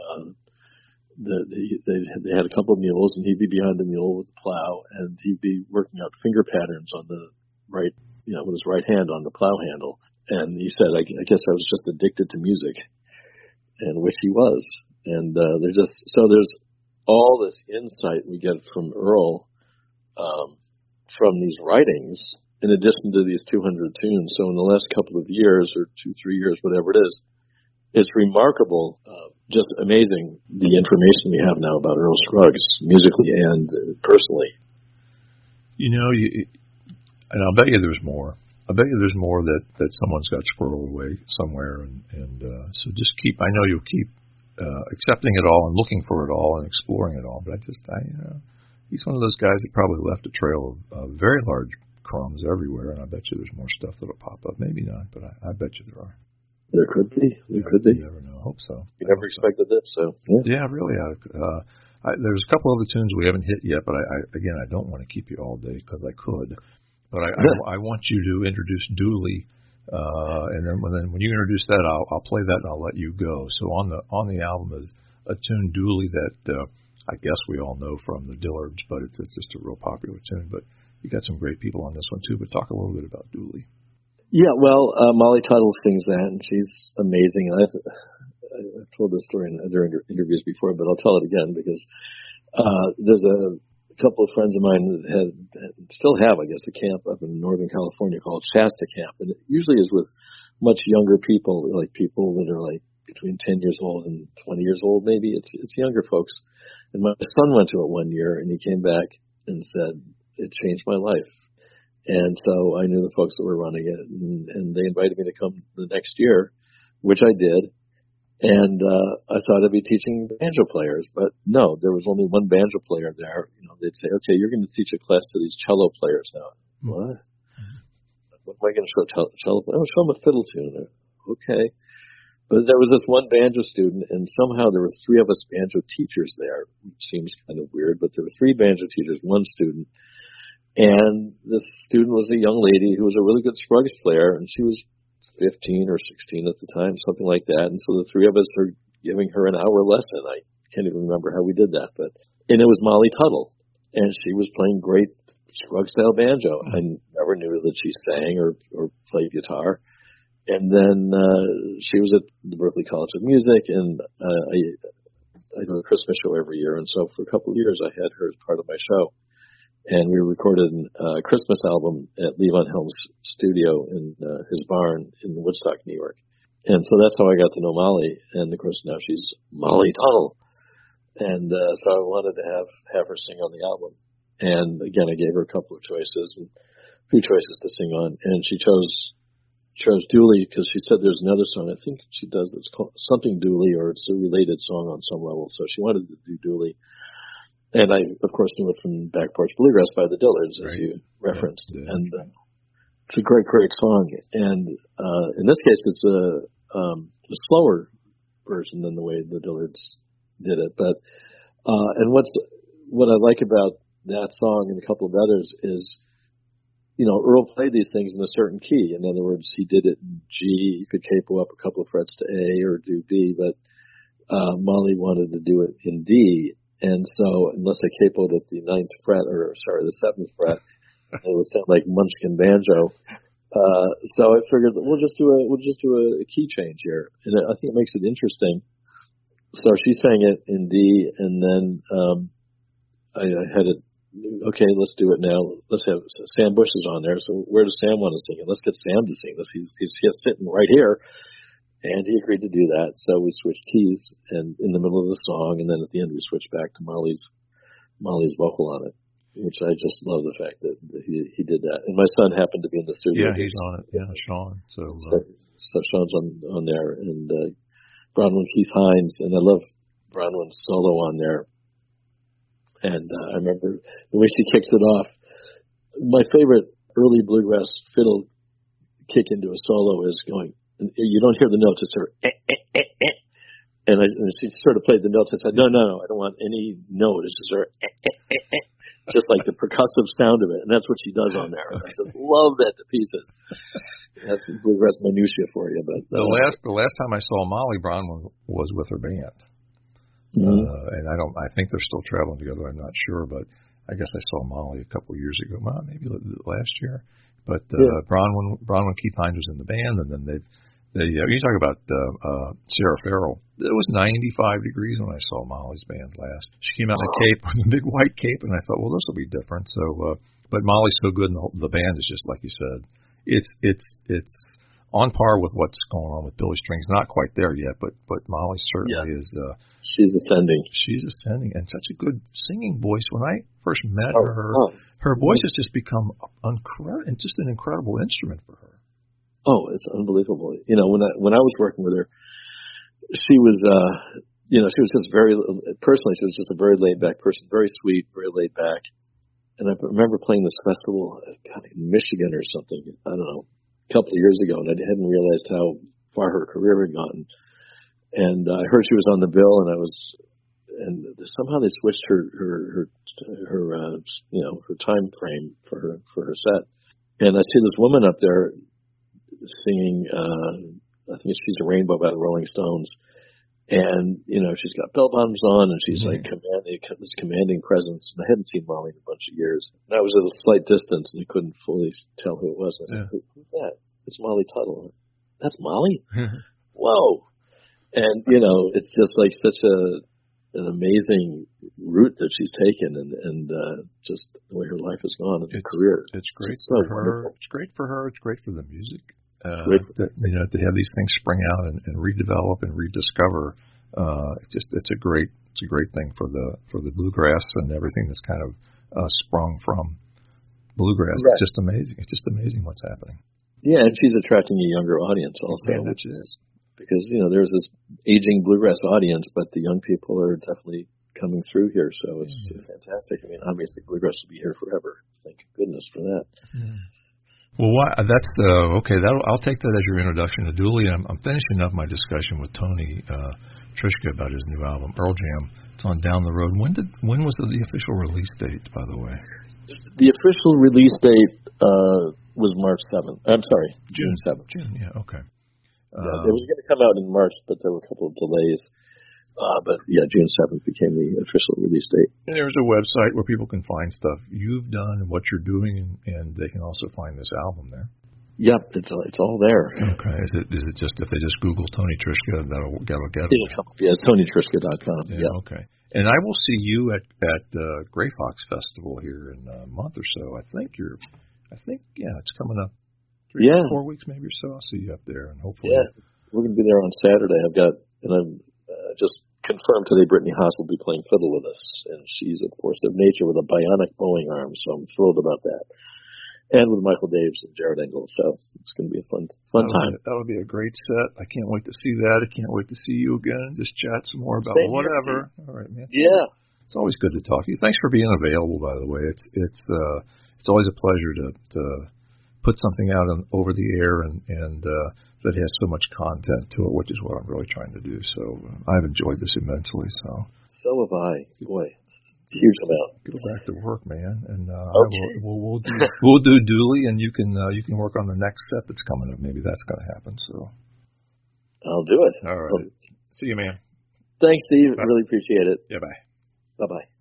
They had a couple of mules, and he'd be behind the mule with the plow, and he'd be working out finger patterns on the right, with his right hand on the plow handle. And he said, I guess I was just addicted to music, and which he was. And there's all this insight we get from Earl, from these writings, in addition to these 200 tunes. So in the last couple of years, or 2-3 years, whatever it is, it's remarkable, just amazing, the information we have now about Earl Scruggs, musically and personally. And I'll bet you there's more. I bet you there's more that someone's got squirreled away somewhere, and so just I know you'll keep accepting it all and looking for it all and exploring it all. But he's one of those guys that probably left a trail of very large crumbs everywhere, and I bet you there's more stuff that'll pop up. Maybe not, but I bet you there are. There could be. There could be. You never know. I hope so. You never expected this, so yeah, really. There's a couple other tunes we haven't hit yet, but I don't want to keep you all day because I could. But I want you to introduce Dooley, and then when you introduce that, I'll play that and I'll let you go. So on the album is a tune, Dooley, that I guess we all know from the Dillards, but it's just a real popular tune. But you got some great people on this one too. But talk a little bit about Dooley. Yeah, well, Molly Tuttle sings that, and she's amazing. I've told this story in other interviews before, but I'll tell it again because there's a couple of friends of mine that still have, I guess, a camp up in Northern California called Shasta Camp, and it usually is with much younger people, like people that are like between 10 years old and 20 years old, maybe. It's younger folks. And my son went to it one year, and he came back and said, it changed my life. And so I knew the folks that were running it, and they invited me to come the next year, which I did. And I thought I'd be teaching banjo players, but no, there was only one banjo player there. They'd say, okay, you're going to teach a class to these cello players now. Mm-hmm. What am I going to show cello players? I'll show them a fiddle tune. Okay. But there was this one banjo student, and somehow there were 3 of us banjo teachers there, which seems kind of weird, but there were 3 banjo teachers, 1 student. And this student was a young lady who was a really good Scruggs player, and she was 15 or 16 at the time, something like that. And so the 3 of us were giving her an hour lesson. I can't even remember how we did that, and it was Molly Tuttle, and she was playing great Scruggs-style banjo. I never knew that she sang or played guitar. And then she was at the Berklee College of Music, and I do a Christmas show every year, and so for a couple of years I had her as part of my show. And we recorded a Christmas album at Levon Helm's studio in his barn in Woodstock, New York. And so that's how I got to know Molly. And of course now she's Molly Tuttle. And so I wanted to have her sing on the album. And again, I gave her a couple of choices and a few choices to sing on. And she chose Dooley because she said there's another song I think she does that's called something Dooley, or it's a related song on some level. So she wanted to do Dooley. And I, of course, knew it from Back Porch Bluegrass by the Dillards, as you referenced. Yeah. And it's a great, great song. And in this case, it's a slower version than the way the Dillards did it. But and what I like about that song and a couple of others is, Earl played these things in a certain key. In other words, he did it in G. You could capo up a couple of frets to A or do B, but Molly wanted to do it in D. And so, unless I capoed at the 7th fret, it would sound like Munchkin banjo. So I figured we'll just do a key change here, and I think it makes it interesting. So she sang it in D, and then I had it. Okay, let's do it now. Let's have Sam Bush is on there. So where does Sam want to sing it? Let's get Sam to sing this. He's sitting right here. And he agreed to do that, so we switched keys, and in the middle of the song, and then at the end we switched back to Molly's vocal on it, which I just love the fact that he did that. And my son happened to be in the studio. Yeah, he's on it. Yeah, Sean. So Sean's on there, and Bronwyn Keith Hines, and I love Bronwyn's solo on there. And I remember the way she kicks it off. My favorite early bluegrass fiddle kick into a solo is going. You don't hear the notes. It's her, And she sort of played the notes. I said, no, I don't want any note. It's just her, just like the percussive sound of it. And that's what she does on there. And I just love that to pieces. That's bluegrass minutiae for you. But the last time I saw Molly Bronwyn was with her band. Mm-hmm. And I think they're still traveling together. I'm not sure, but I guess I saw Molly a couple of years ago, maybe last year. But Bronwyn, Keith Hines was in the band, and then you talk about Sarah Farrell. It was 95 degrees when I saw Molly's band last. She came out in a cape, a big white cape, and I thought, well, this will be different. So, but Molly's so good, and the band is just like you said. It's on par with what's going on with Billy Strings. Not quite there yet, but Molly certainly is. She's ascending. She's ascending, and such a good singing voice. When I first met her voice has just become just an incredible instrument for her. Oh, it's unbelievable. You know, when I was working with her, she was, she was just personally, she was just a very laid back person, very sweet, very laid back. And I remember playing this festival, in Michigan or something, I don't know, a couple of years ago, and I hadn't realized how far her career had gotten. And I heard she was on the bill, and somehow they switched her time frame for her set. And I see this woman up there singing, I think she's a Rainbow by the Rolling Stones. And, she's got bell bottoms on, and she's like this commanding presence. And I hadn't seen Molly in a bunch of years. And I was at a slight distance, and I couldn't fully tell who it was. And I said, who's that? It's Molly Tuttle. That's Molly? Whoa. And, it's just like such an amazing route that she's taken, and just the way her life has gone and her career. It's great for her. Wonderful. It's great for her. It's great for the music. To have these things spring out and redevelop and rediscover. It's a great thing for the bluegrass and everything that's kind of sprung from bluegrass. Right. It's just amazing. It's just amazing what's happening. Yeah, and she's attracting a younger audience also, which is because there's this aging bluegrass audience, but the young people are definitely coming through here. So it's fantastic. I mean, obviously bluegrass will be here forever. Thank goodness for that. Yeah. Well, that's okay. I'll take that as your introduction to Dooley. I'm finishing up my discussion with Tony Trischka about his new album, Earl Jam. It's on Down the Road. When was the official release date, by the way? The official release date was March 7th. I'm sorry, June 7th. June, yeah, okay. It was going to come out in March, but there were a couple of delays. But June 7th became the official release date. And there's a website where people can find stuff you've done and what you're doing, and they can also find this album there. Yep, it's all there. Okay. Is it just if they just Google Tony Trischka, that'll get it? It'll come up. Yeah, it's TonyTrischka.com. Yeah. Okay. And I will see you at Gray Fox Festival here in a month or so. I think it's coming up. 4 weeks maybe or so. I'll see you up there, and hopefully. Yeah, we're going to be there on Saturday. I'm just confirmed today Brittany Haas will be playing fiddle with us, and she's a force of nature with a bionic bowing arm, so I'm thrilled about that. And with Michael Daves and Jared Engel, so it's going to be a fun time. That'll be a great set. I can't wait to see that. I can't wait to see you again and just chat some more about whatever. All right, man. Yeah. It's always good to talk to you. Thanks for being available, by the way. It's always a pleasure to put something out over the air and that has so much content to it, which is what I'm really trying to do. So I've enjoyed this immensely. So have I. Boy, huge amount. Go back to work, man, and okay. we'll do Dooley, and you can work on the next set that's coming up. Maybe that's going to happen. So I'll do it. All right. See you, man. Thanks, Steve. Bye. Really appreciate it. Yeah. Bye. Bye.